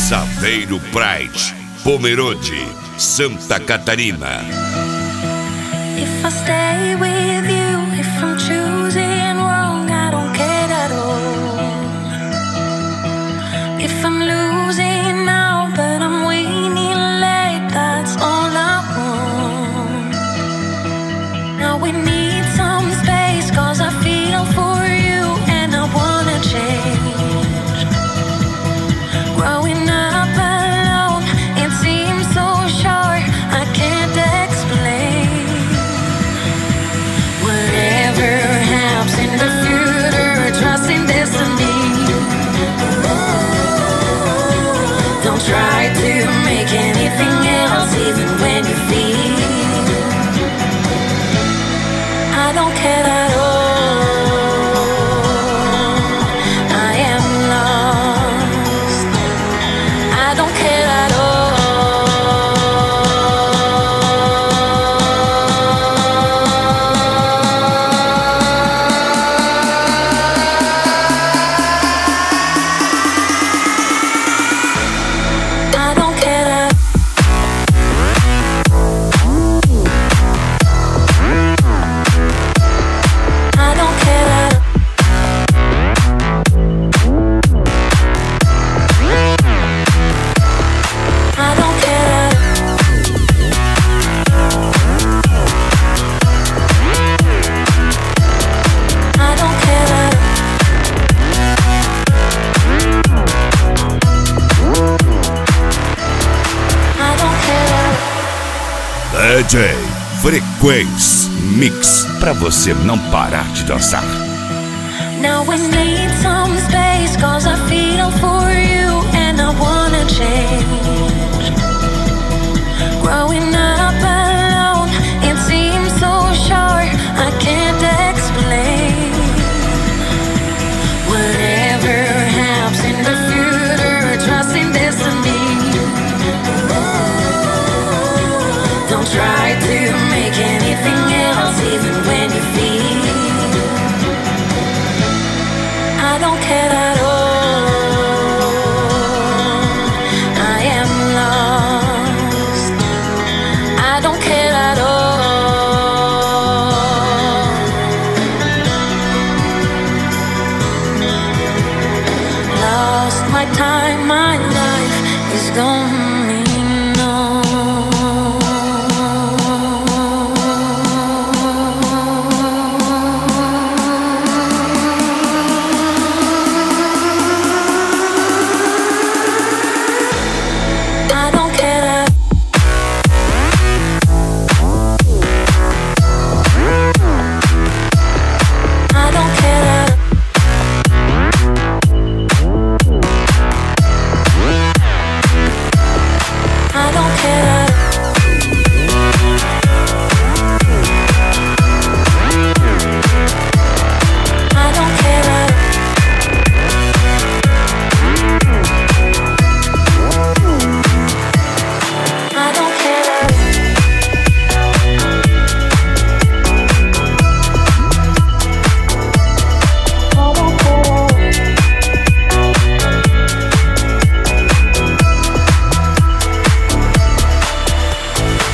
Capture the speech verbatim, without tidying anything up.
Saveiro Pride, Pomerode, Santa Catarina. If I stay with you, if I'm choosing wrong, I don't care at all. If I'm losing now, but I'm winning late, that's all I want. Now we need some space, cause I feel for you and I wanna change. Growing up alone, it seems so short, I can't explain. Whatever happens in the future, trust in destiny. Don't try to make anything else, even when you feel I don't care at all. I am lost. I don't care at all. I don't care at I don't care at I don't care at I don't care at I don't care at D J Frequência Mix, pra você não parar de dançar. Now we need some space, cause I feel for you and I wanna change. Growing up alone, it seems so short, I can't explain. Whatever happens in the future, trust in destiny. Don't try to make anything else, even when you feel I don't care at all. I am lost. I don't care at all. Lost my time, my life is gone.